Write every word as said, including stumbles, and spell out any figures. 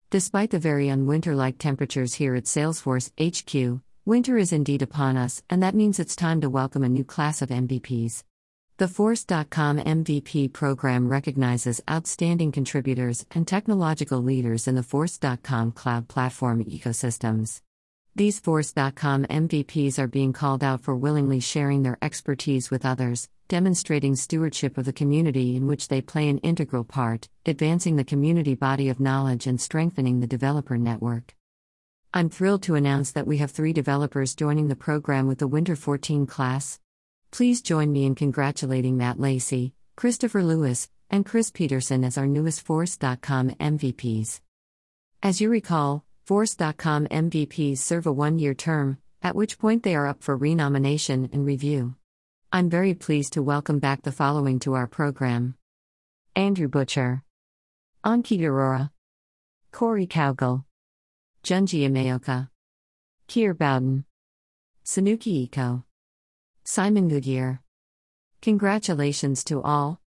Despite the very unwinter-like temperatures here at Salesforce H Q, winter is indeed upon us, and that means it's time to welcome a new class of M V Ps. The Force dot com M V P program recognizes outstanding contributors and technological leaders in the Force dot com cloud platform ecosystems. These Force dot com M V Ps are being called out for willingly sharing their expertise with others, demonstrating stewardship of the community in which they play an integral part, advancing the community body of knowledge and strengthening the developer network. I'm thrilled to announce that we have three developers joining the program with the Winter fourteen class. Please join me in congratulating Matt Lacey, Christopher Lewis, and Chris Peterson as our newest Force dot com M V Ps. As you recall, Force dot com M V Ps serve a one-year term, at which point they are up for renomination and review. I'm very pleased to welcome back the following to our program: Andrew Butcher, Ankit Arora, Corey Cowgill, Junji Imeoka, Keir Bowden, Sanuki Iko, Simon Goodyear. Congratulations to all,